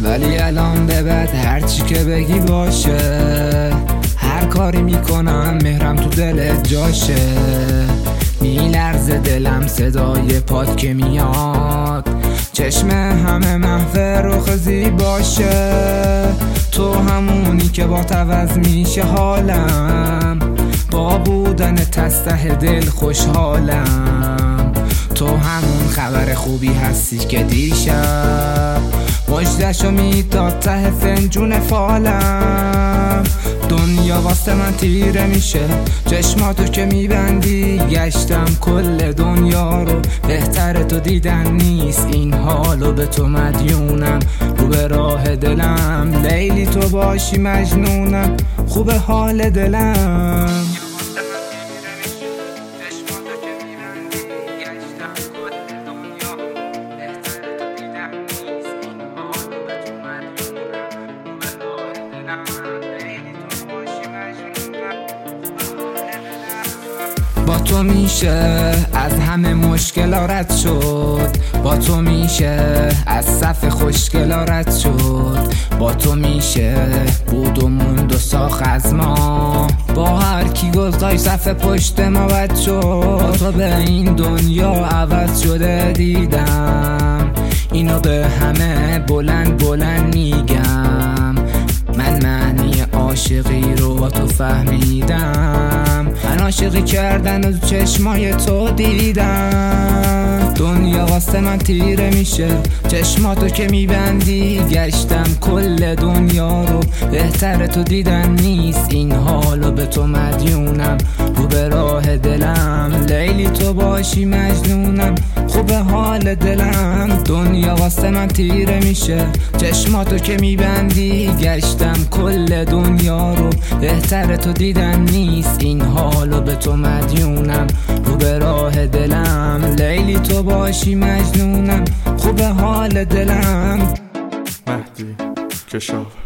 ولی الان به بعد هرچی که بگی باشه، هر کاری میکنم مهرم تو دلت جاشه. میلرزه دلم صدای پات که میاد، چشم همه محو رخ زیباشه. تو همونی که با عوض میشه حالم، با بودن تسته دل خوشحالم. تو همون خبر خوبی هستی که دیشب مژده‌شو میداد ته فنجون فالم. دنیا واسه من تیره میشه، چشماتو که میبندی گشتم کل دنیا رو، بهتر تو دیدن نیست این حالو، به تو مدیونم رو به راه دلم. لیلی تو باشی مجنونم، خوب حال دلم. با تو میشه از همه مشکلا رد شد، با تو میشه از صف خوشگلا رد شد، با تو میشه بود و موند و ساخت از ما، با هر کی گذاشت صف پشت ما بد شد. تو به این دنیا عوض شده دیدم، اینو به همه بلند بلند میگم. من معنی عاشقی رو با تو فهمیدم، من عاشقی کردن و چشمای تو دیدم. دنیا واسه من تیره میشه، چشماتو که میبندی گشتم کل دنیا رو، بهتر تو دیدن نیست این حالو، به تو مدیونم رو به راه دلم. لیلی تو باشی مجنونم، خوب حال دلم. دنیا واسه من تیره میشه، چشماتو که میبندی گشتم کل دنیا رو، بهتر تو دیدن نیست این حالو، به تو مدیونم رو به راه دلم. لیلی تو باشی مجنونم، خوب حال دلم. مهدی کشاف